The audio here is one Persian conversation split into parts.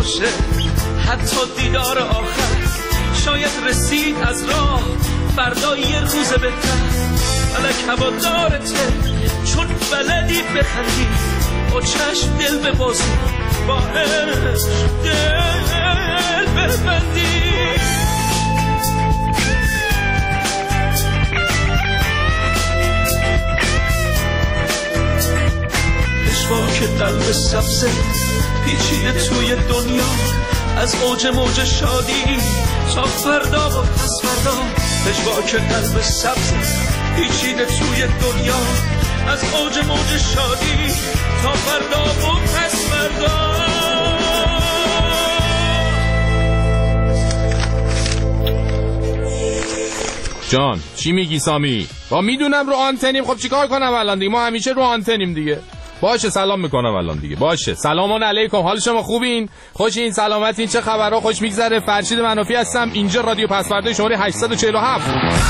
باشه حتی دیدار آخر، شاید رسید از راه فردا یه روز بهتر. فلک هوادارته چون بلدی بخندی، با چشم دل ببازی، با عشق دل ببندی. اشواک قلب سبزه پیچیده توی دنیا، از اوج موج شادی تا فردا و پس فردا. اشواک قلب سبزه پیچیده توی دنیا، از اوج موج شادی تا فردا و پس فردا. جان چی میگی سامی؟ با میدونم رو آنتنیم، خب چیکار کنم الان دیگه؟ ما همیشه رو آنتنیم دیگه. باشه سلام میکنم الان دیگه. باشه سلام علیکم، حال شما خوبین؟ خوشین؟ سلامتین؟ چه خبرها؟ خوش میگذره؟ فرشید منافی هستم، اینجا رادیو پسورده شماره 847.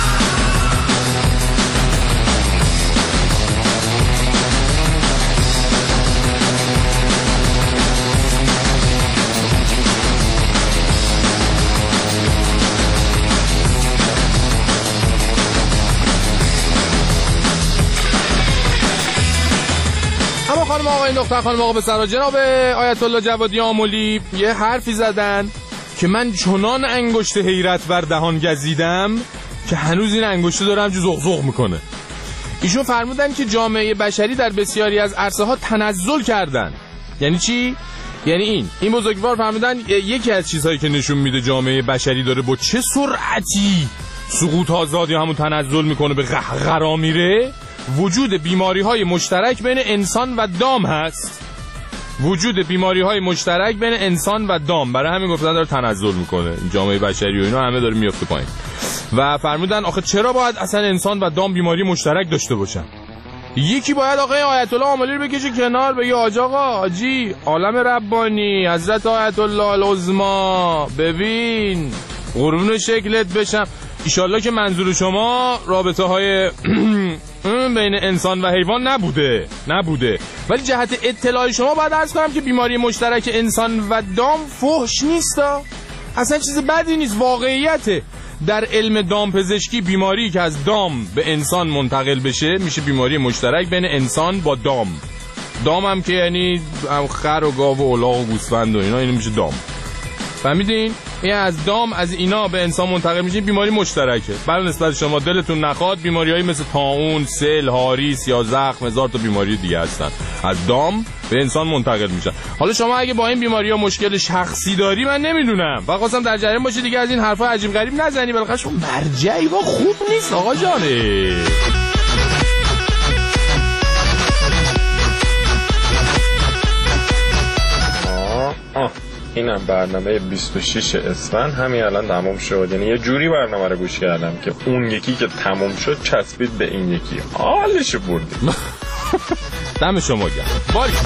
خانم آقای دختر خانم آقا بسرا، جناب آیت الله جوادی آملی یه حرفی زدن که من چنان انگشت حیرت بر دهان گزیدم که هنوز این انگشت داره همجور زغزغ میکنه. ایشون فرمودن که جامعه بشری در بسیاری از عرصه ها تنزل کردن. یعنی چی؟ یعنی این بزرگوار فرمودن یکی از چیزهایی که نشون میده جامعه بشری داره با چه سرعتی سقوط آزاد یا همون تنزل میکنه، به قهقرا میره، وجود بیماری‌های مشترک بین انسان و دام هست. وجود بیماری‌های مشترک بین انسان و دام، برای همین گفتن داره تنزل میکنه جامعه بشری و اینا همه داره میفته پایین. و فرمودن آخه چرا باید اصلا انسان و دام بیماری مشترک داشته باشن؟ یکی باید آقای آیت الله آملی رو بکشه کنار، بگه آقا حاجی عالم ربانی حضرت آیت الله العظما، ببین قربون شکلت بشم. ایشالله که منظور شما رابطه های بین انسان و حیوان نبوده، ولی جهت اطلاع شما باید عرض کنم که بیماری مشترک انسان و دام فحش نیستا، اصلا چیز بدی نیست، واقعیته. در علم دام پزشکی بیماری که از دام به انسان منتقل بشه میشه بیماری مشترک بین انسان با دام. دام هم که یعنی خر و گاو و الاغ و گوسفند و اینا میشه دام. فهمیدین؟ این از دام از اینا به انسان منتقل میشه بیماری مشترکه. برای نسبت شما دلتون نخواد بیماریایی مثل طاعون، سل، هاریس یا زخم، هزار تا بیماری دیگه هستن، از دام به انسان منتقل میشن. حالا شما اگه با این بیماری‌ها مشکل شخصی داری من نمیدونم، فقط خواستم در جریان باشی دیگه، از این حرفا عجیب غریب نزنی، بالاخره شما مرجعی با خوب نیست آقا جانه. اینم برنامه 26 اسفند همین الان تموم شد. یعنی یه جوری برنامه رو گوش کردم که اون یکی که تموم شد چسبید به این یکی، حالش بردیم. دم شما گرم. باریکلا.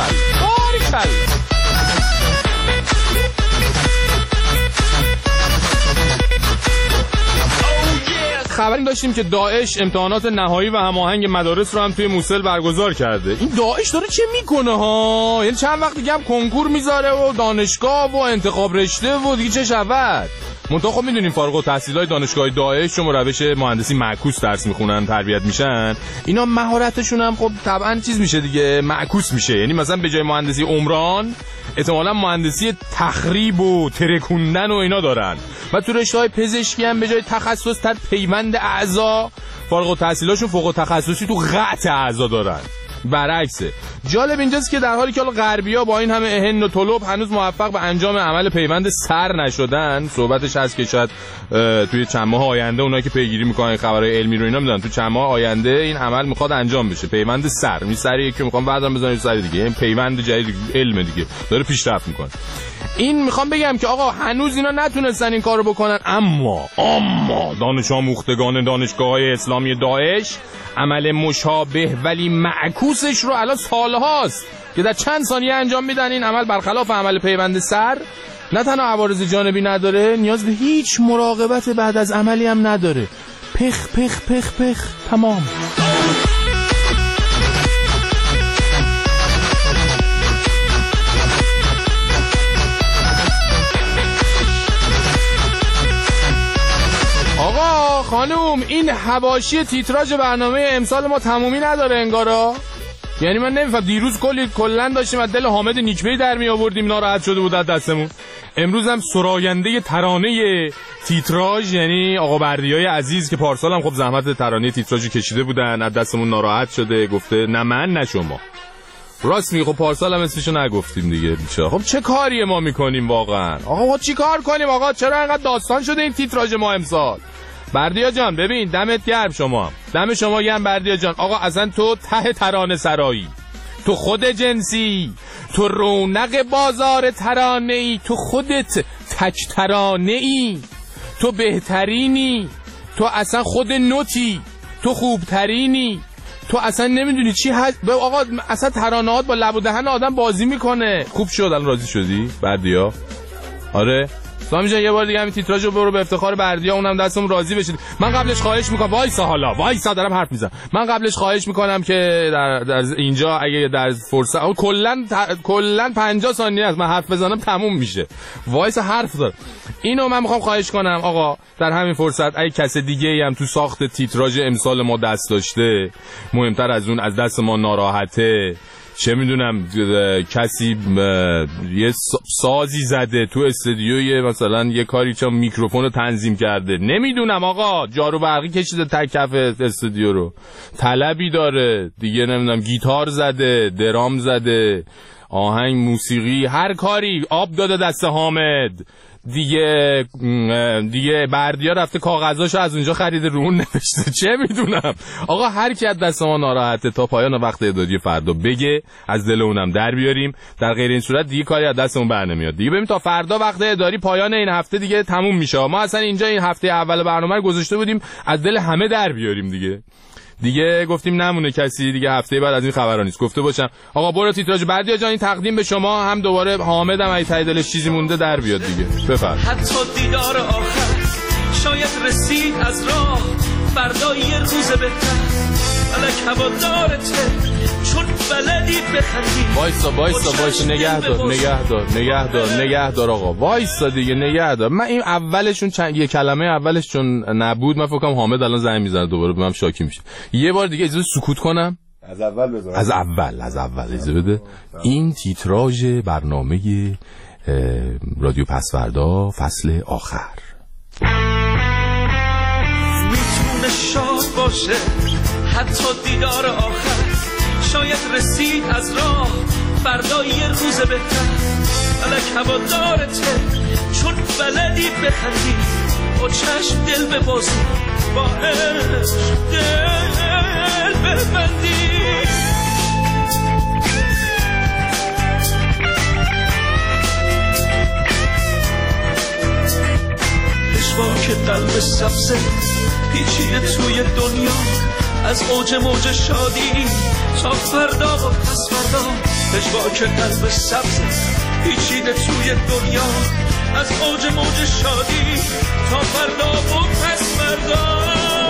خبری داشتیم که داعش امتحانات نهایی و هماهنگ مدارس رو هم توی موصل برگزار کرده. این داعش داره چه میکنه ها؟ یعنی چند وقت دیگه هم کنکور میذاره و دانشگاه و انتخاب رشته و دیگه چه شود؟ منتها خب میدونیم فارغ التحصیلای دانشگاه داعش چون روش مهندسی معکوس درس میخونن تربیت میشن، اینا مهارتشون هم خب طبعا چیز میشه دیگه، معکوس میشه. یعنی مثلا به جای مهندسی عمران احتمالاً مهندسی تخریب و ترکوندن و اینا دارن، و تو رشته‌های پزشکی هم به جای تخصص در پیوند اعضا فارغ التحصیلاشون فوق تخصصی تو قطع اعضا دارن. برعکسه. جالب اینجاست که در حالی که غربی‌ها با این همه اهن و طلب هنوز موفق به انجام عمل پیوند سر نشدن، صحبتش هست که شاید توی چند ماه آینده اونایی که پیگیری میکنن خبرهای علمی رو اینا میدونن تو چند ماه آینده این عمل میخواد انجام بشه، پیوند سر. می سر یکی میخوام بعدم بزنن سر دیگه، این پیوند جدید علم دیگه داره پیشرفت میکنه. این میخوام بگم که آقا هنوز اینا نتونستن این کارو بکنن، اما دانش آموختگان دانشگاه‌های اسلامی داعش عمل مشابه ولی معکوسش رو الان سالهاست که در چند ثانیه انجام میدن. این عمل برخلاف عمل پیوند سر نه تنها عوارض جانبی نداره، نیاز به هیچ مراقبت بعد از عملی هم نداره. پخ پخ پخ پخ تمام. خانوم این حواشی تیتراژ برنامه امسال ما تمومی نداره انگارا. یعنی من نمیفهم دیروز کلا داشتیم از دل حامد نیکبی در می آوردیم، ناراحت شده بود از دستمون. امروز هم سراینده ترانه تیتراژ یعنی آقا بردیای عزیز که پارسال هم خب زحمت ترانه تیتراژی کشیده بودن، از دستمون ناراحت شده، گفته نه من نه شما. راست میگه، خب پارسال هم اسمشو نگفتیم دیگه بیچاره. خب چه کاری ما میکنیم واقعا آقا؟ چی کار کنیم آقا؟ چرا اینقدر داستان شده این تیتراژ ما امسال؟ بردیا جان ببین دمت گرم، شما دم شما گرم بردیا جان. آقا اصلا تو ته ترانه سرایی، تو خود جنسی، تو رونق بازار ترانه ای، تو خودت تک ترانه ای، تو بهترینی، تو اصلا خود نوتی، تو خوبترینی، تو اصلا نمیدونی چی هست. آقا اصلا ترانه‌هات با لب و دهن آدم بازی میکنه. خوب شد الان راضی شدی بردیا؟ آره سامی جان یه بار دیگه همین تیتراژو برو به افتخار بردیا اونم دستم راضی بشید. من قبلش خواهش میکنم وایسا دارم حرف میزنم. من قبلش خواهش میکنم که در اینجا اگه در فرصت کلا 50 ثانیه است من حرف بزنم تموم میشه. وایسا حرف دارم. اینو من میخوام خواهش کنم آقا در همین فرصت اگه کس دیگه ای هم تو ساخت تیتراژ امسال ما دست داشته، مهمتر از اون از دست ما ناراحته، چه میدونم کسی یه سازی زده تو استودیوی مثلا یه کاری چون میکروفون رو تنظیم کرده، نمیدونم آقا جارو برقی کشیده تکف استودیو رو، طلبی داره دیگه، نمیدونم گیتار زده، درام زده، آهنگ، موسیقی، هر کاری، آب داده دست حامد دیگه بردیا رفته کاغذاشو از اونجا خریده رو اون نوشته، چه میدونم آقا. هر کی از دست ما ناراحته تا پایان وقت اداری فردا بگه از دل اونم در بیاریم، در غیر این صورت دیگه کاری از دستمون بر نمیاد دیگه. ببین تا فردا وقت اداری پایان این هفته دیگه تموم میشه. ما اصلا اینجا این هفته اول برنامه رو گذاشته بودیم از دل همه در بیاریم دیگه گفتیم نمونه کسی دیگه هفته بعد از این خبرا نیست گفته باشم. آقا برو تیتراژ بردیا جان این تقدیم به شما، هم دوباره حامد هم اگه ته دلش چیزی مونده در بیاد دیگه. بفرمایید. حتی دیدار آخر شاید رسید از راه، فردا یه روز بهتر، الک هوادارته چون بلدی بخندی. وایسا نگهدار آقا، وایسا دیگه نگهدار. من این اولشون یه کلمه اولش چون نبود من فکر کنم حامد الان زنگ میزنه دوباره به من شاکی میشه. یه بار دیگه اجازه سکوت کنم. از اول بذار. از اول اجازه بده. این تیتراژ برنامه رادیو پسوردا فصل آخر. میتونه شاد باشه حتی دیدار آخر، شاید رسید از راه، فردا یه روز بهتر، الک هوادارته چون بلدی بخندی، با چشم دل ببازی، با عشق دل ببندی. پشواک قلب سبزه پیچیده توی دنیا، از اوج موج شادی تا فردا و پس فردا. پشواک قلب سبزه پیچیده توی دنیا، از اوج موج شادی تا فردا و پس فردا.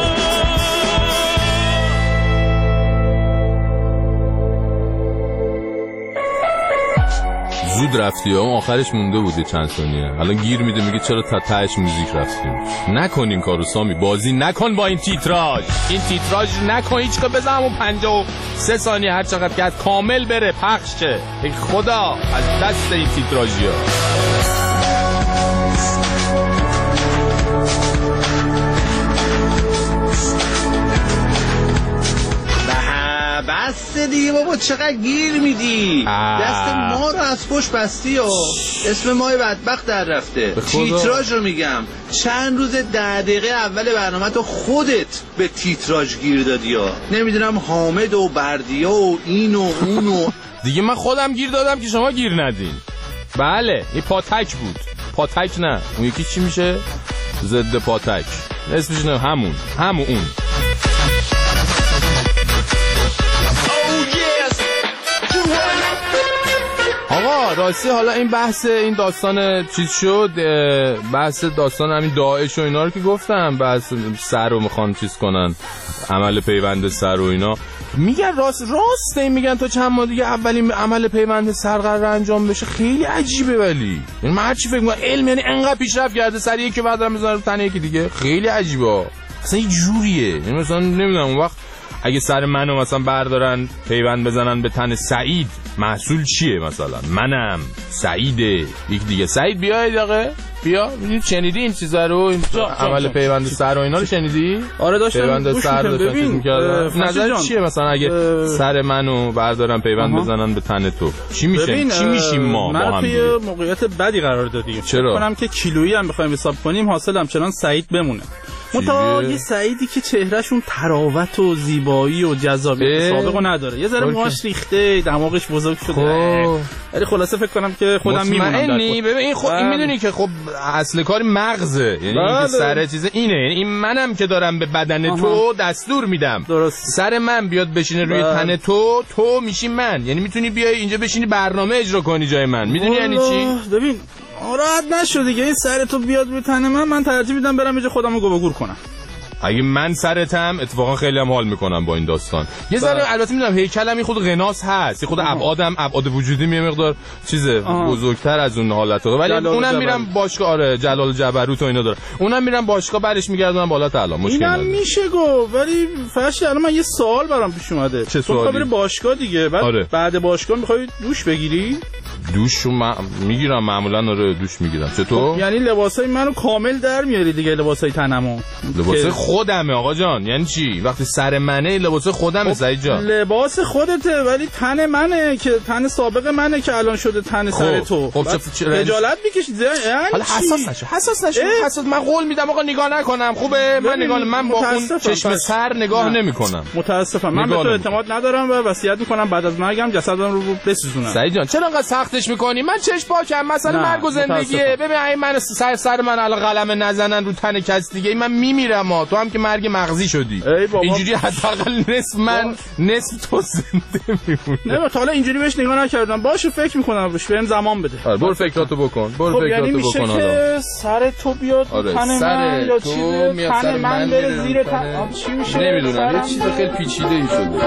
زود رفتی ها، آخرش مونده بودی چند ثانیه، الان گیر میده میگه چرا تا تهش موزیک رفتیم. نکنین کارو سامی، بازی نکن با این تیتراژ نکن هیچ که بزنم و 53 ثانیه هر چقدر که کامل بره پخش شه. ای خدا از دست این تیتراژی ها. بس دیگه بابا چقدر گیر میدی، دست ما رو از پشت بستی و اسم مای بدبخت در رفته. تیتراژ رو میگم چند روز 10 دقیقه اول برنامه تو خودت به تیتراژ گیر دادی ها. نمیدونم حامد و بردیا و این و اون و دیگه من خودم گیر دادم که شما گیر ندین. بله این پاتک بود، پاتک نه اون یکی چی میشه؟ ضد پاتک اسمش نه همون اون. آقا راستی حالا این بحث این داستان چیز شد، بحث داستان همین داعش و اینا رو که گفتم، بحث سر رو میخوان چیز کنن، عمل پیوند سر و اینا میگن راست این میگن تا چند ماه دیگه اولین عمل پیوند سر قرار انجام بشه. خیلی عجیبه، ولی من هر چی فکر میکنم علم یعنی انقدر پیشرفت کرده سر یکی بعد میذاره تن یکی دیگه، خیلی عجیبه. اصلا یه جوریه. مثلا نمیدونم اون وقت اگه سر منو مثلا بردارن پیوند بزنن به تن سعید، محصول چیه؟ مثلا منم سعیده، یک دیگه سعید بیای دقیقه بیا. شنیدی این چیزا رو؟ این عمل پیوند سر و اینا رو شنیدی؟ آره داشتم پیوند سر داشتم می‌کردم. نظر چیه مثلا اگه سر منو بردارن پیوند بزنن به تن تو چی میشه؟ چی میشیم ما با هم؟ من موقعیت بدی قرار دادیم. چرا؟ فکر کنم که کیلویی هم بخوایم حساب کنیم حاصل همچنان سعید بمونه. متا یه سعیدی که چهرهشون تراوت و زیبایی و جذابیت سابقو نداره. یه ذره موهاش ریخته، دماغش بزرگ شده. ولی خلاصه فکر کنم که خودم میمونم. ببین این میدونی که خب اصل کار مغزه، یعنی اینکه سر چیز اینه، یعنی این منم که دارم به بدن تو دستور میدم. درست. سر من بیاد بشینه روی تن تو میشی من، یعنی میتونی بیای اینجا بشینی برنامه اجرا کنی جای من. میدونی یعنی چی؟ ببین راحت نشو دیگه، این سر تو بیاد روی تن من ترجیح میدم برم یه خودمو گور کنم. اگه من سرتم اتفاقا خیلی هم حال میکنم با این داستان. یه ذره البته میدونم هیکلم خود غناس هست، یه خود ابعاد وجودی یه مقدار چیزه بزرگتر از اون حالته، ولی اونم میرم باشگاه. آره جلال جبروت و اینا داره، اونم میرم باشگاه بعدش میگردونم بالا تعالی. مشکل نداره. اینم میشه گفت، ولی فرشی الان من یه سوال برام پیش اومده. چه سوالی؟ تو بری باشگاه دیگه، بعد باشگاه میخوای دوش بگیری؟ دوشو میگیرم معمولا. آره دوش میگیرم. چطور؟ یعنی لباسای منو کامل در میاری دیگه، لباسای تنمو. لباسای خودمه آقا جان. یعنی چی؟ وقتی سر منه لباس خودمه سعید جان. لباس خودته ولی تن منه که تن سابق منه که الان شده تن سر تو. خب خجالت میکشید یعنی حالا حساس نشو. من قول میدم آقا نگاه نکنم. خوبه؟ من با اون چشم سر نگاه نمیکنم. متاسفم. من به تو اعتماد ندارم و وصیت میکنم بعد از مرگم جسدم رو بسوزونم. سعید جان چرا انقدر سختش میکنی؟ من چشم پاکم. مثلا مرگ و زندگیه. ببین این من سر من الان قلم نزنن رو تن کس دیگه من میمیرم. تو هم که مرگ مغزی شدی. اینجوری حداقل نصف تو زنده میمونه. نه تا حالا اینجوری بهش نگاه نکردم. باشه فکر میکنم روش. بهم زمان بده. برو فکراتو بکن. یعنی میشه که سر تو بیاد تن من یا چیزی تن من بره زیر تن. چی میشه؟ نمیدونم. یه چیز خیلی پیچیده ای شده.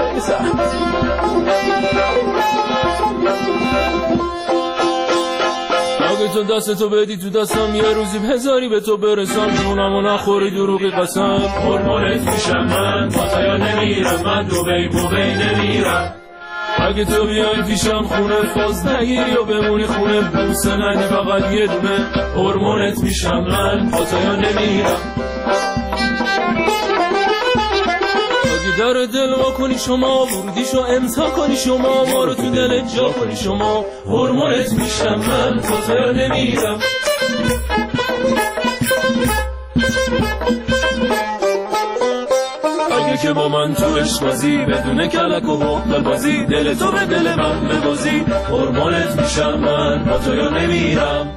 اگه تو دستتو بدی تو دستم یه روزی هزاری به تو برسم، جونمو نخوری دروغی قسم. هرمونت میشم من با تا یا نمیرم، من دوبی نمیرم. اگه تو بیای پیشم خونه فاز نگیری و بمونی خونه بوسه ندی فقط یه دونه، هرمونت میشم من با تا یا نمیرم. در دل وا کنی شما، ورودیشو امضا کنی شما، ما رو تو دلت جا کنی شما، هرمونت میشم من تا نمیرم. اگه که با من تو عشق بازی بدون کلک و حقل بازی، دل تو به دل من ببازی، هرمونت میشم من تا نمیرم.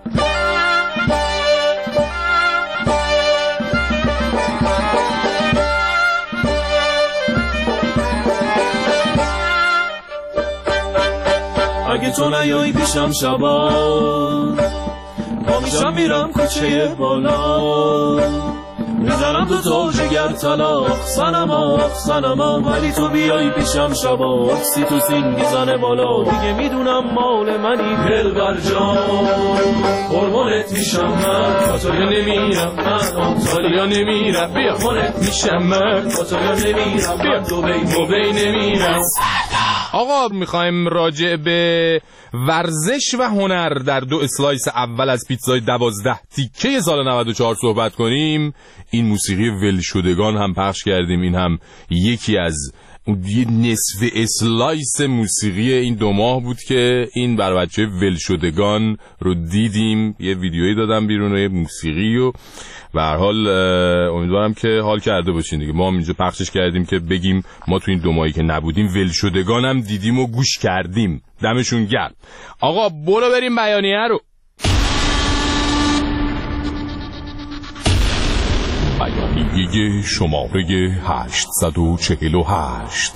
اگه تو نیایی پیشم شبا، با میشم میرم کوچه بالا، میزنم تو جگر طلاق سنما، ولی تو بیایی پیشم شبا، اکسیتوسین میزنه بالا، دیگه میدونم مال منی دلبر جان، هرمونت میشم من تا تو نمیرم، من تا نمیرم، هرمونت میشم من تا تو نمیرم، من دوبی نمیرم. آقا میخوایم راجع به ورزش و هنر در 2 اسلایس اول از پیتزای 12 تیکه سال 94 صحبت کنیم. این موسیقی ولشدگان هم پخش کردیم. این هم یکی از یه نصف اسلایس موسیقی این 2 ماه بود که این بر بچه ولشدگان رو دیدیم. یه ویدیویی دادم بیرون یه موسیقی و به هر حال امیدوارم که حال کرده باشین دیگه. ما هم اینجا پخشش کردیم که بگیم ما تو این 2 ماهی که نبودیم ولشدگان هم دیدیم و گوش کردیم. دمشون گرم. آقا برو بریم بیانیه رو. بیانیه شماره 848.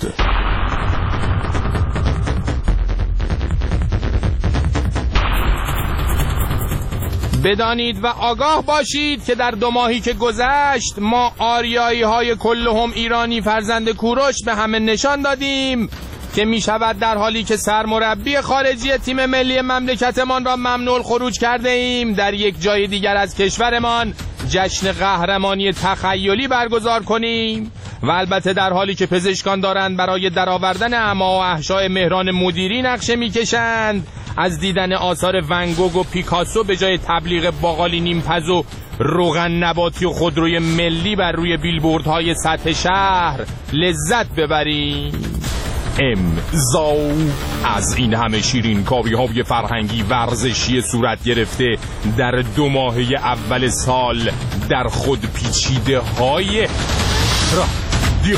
بدانید و آگاه باشید که در 2 ماهی که گذشت ما آریایی های کلهم ایرانی فرزند کوروش به همه نشان دادیم که می شود در حالی که سرمربی خارجی تیم ملی مملکتمان را ممنوع الخروج کرده ایم، در یک جای دیگر از کشورمان جشن قهرمانی تخیلی برگزار کنیم و البته در حالی که پزشکان دارند برای درآوردن اعما و احشاء مهران مدیری نقشه میکشند، از دیدن آثار ونگوگ و پیکاسو به جای تبلیغ باقالی نیمپز و روغن نباتی و خودروی ملی بر روی بیلبوردهای سطح شهر لذت ببریم. امضا از این همه شیرین کاری‌های فرهنگی ورزشی صورت گرفته در 2 ماهه اول سال در خود پیچیده های رادیو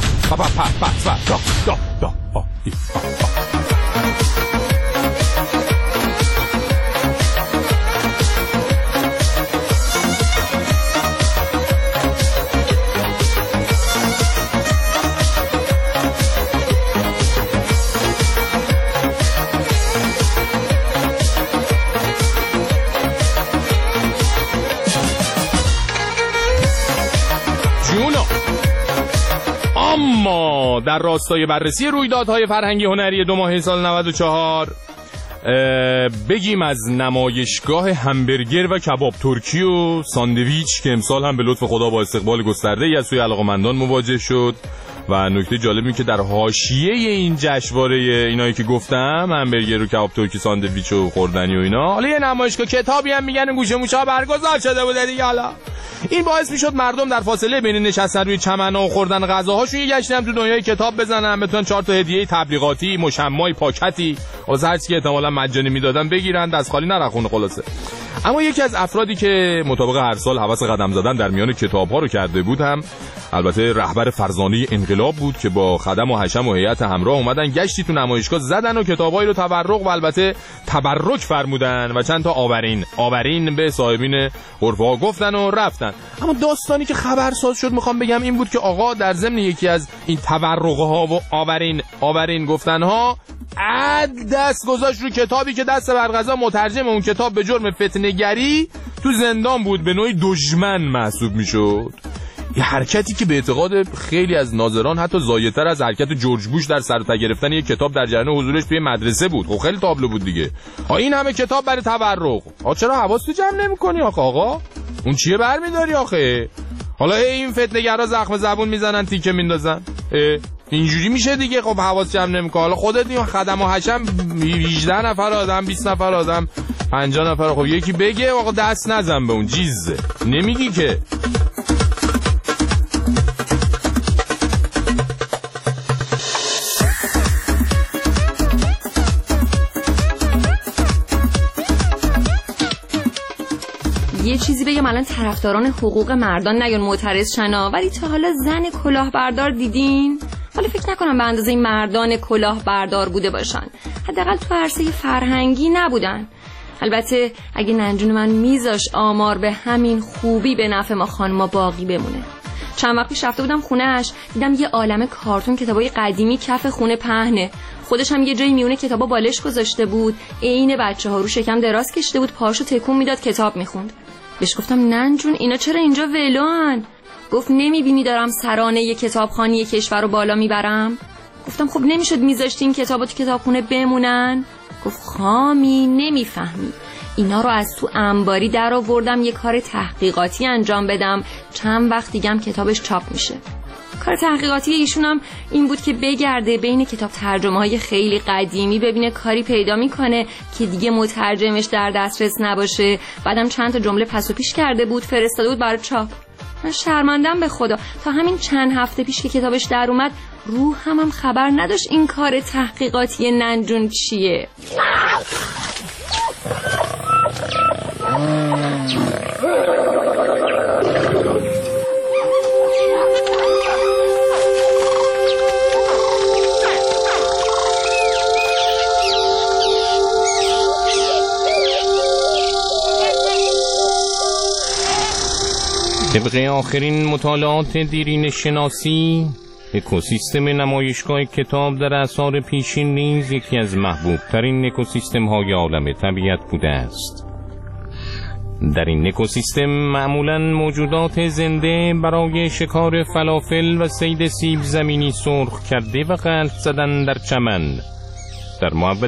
اما در راستای بررسی رویدادهای فرهنگی هنری 2 ماهه سال 94 بگیم از نمایشگاه همبرگر و کباب ترکی و ساندویچ که امسال هم به لطف خدا با استقبال گسترده‌ای از سوی علاقه‌مندان مواجه شد. و نکته جالب این که در حاشیه این جشنواره اینایی که گفتم، همبرگر و کباب ترکی، ساندویچ و خوردنی و اینا، حالا یه نمایشگاه کتابی هم میگن گوشه موشا برگزار شده بوده دیگه. حالا این باعث میشد مردم در فاصله بین نشستن روی چمنا و خوردن غذاهاشون یه گشتی هم تو دنیای کتاب بزنن، بتونن 4 تا هدیه تبلیغاتی، مشمعی، پاکتی، واسه هر چیزی که احتمالاً مجانی میدادن بگیرن، دست خالی نرخونه خلاصه. اما یکی از افرادی که مطابق هر سال هوس قدم زدن در میان کتاب‌ها رو کرده بود هم البته رهبر فرزانه انقلاب بود که با خدم و حشم و هیئت همراه اومدن گشتی تو نمایشگاه زدن و کتابایی رو تبرق و البته تبرک فرمودن و چند تا آورین به صاحبین غرفه‌ها گفتن و رفتن. اما داستانی که خبرساز شد میخوام بگم این بود که آقا در ضمن یکی از این تبرق‌ها و آورین گفتن‌ها دست گذاشت رو کتابی که دست برقضا مترجم اون کتاب به جرم فتنه‌گری تو زندان بود، به نوعی دشمن محسوب میشد. یه حرکتی که به اعتقاد خیلی از ناظران حتی ضایع‌تر از حرکت جورج بوش در سر و ته گرفتن یک کتاب در جریان حضورش توی مدرسه بود. خب خیلی تابلو بود دیگه. این همه کتاب برای تبرق. چرا حواستو جمع نمی‌کنی آقا؟ اون چیه برمی‌داری آخه؟ حالا این فتنه‌گرا زخم زبون میزنن، تیکه میندازن. اینجوری میشه دیگه. خب حواس جمع نمی‌کنه. حالا خودت این خدم و حشم 18 نفر آدم، 20 نفر آدم، 50 نفر، خب یکی بگه آقا دست نزن به اون چیز. نمیگی که. یه چیزی بگم، الان طرفداران حقوق مردان نیان معترض شنا، ولی تا حالا زن کلاهبردار دیدین؟ حالا فکر نکنم به اندازه مردان کلاهبردار بوده باشن، حداقل تو عرصه فرهنگی نبودن. البته اگه ننجون من میذاش آمار به همین خوبی به نفع ما خانما باقی بمونه. چند وقت پیش رفته بودم خونه‌اش، دیدم یه عالمه کارتون کتابای قدیمی کف خونه پهنه. خودش هم یه جایی میونه کتابا بالش گذاشته بود، عین بچه‌ها رو شکم دراز کشیده بود، پاشو تکون میداد کتاب میخوند. بهش گفتم ننجون اینا چرا اینجا ولان؟ گفت نمیبینی دارم سرانه یه کتابخانه کشور رو بالا میبرم؟ گفتم خب نمیشد میذاشتی این کتابا تو کتابخونه بمونن؟ گفت خامی نمیفهمی، اینا رو از تو انباری در آوردم یه کار تحقیقاتی انجام بدم، چند وقت دیگه هم کتابش چاپ میشه. کار تحقیقاتی ایشون هم این بود که بگرده بین کتاب ترجمه‌های خیلی قدیمی ببینه کاری پیدا میکنه که دیگه مترجمش در دسترس نباشه. بعدم چند تا جمله پس و پیش کرده بود، فرستاده بود برای چاپ. من شرمندم به خدا، تا همین چند هفته پیش که کتابش در اومد روحم هم خبر نداشت این کار تحقیقاتی ننجون چیه. طبق آخرین مطالعات دیرین شناسی، اکوسیستم نمایشگاه کتاب در اعصار پیشین نیز یکی از محبوب ترین اکوسیستم های عالم طبیعت بوده است. در این اکوسیستم معمولاً موجودات زنده برای شکار فلافل و صید سیب زمینی سرخ کرده و قلب زدن در چمن در محبت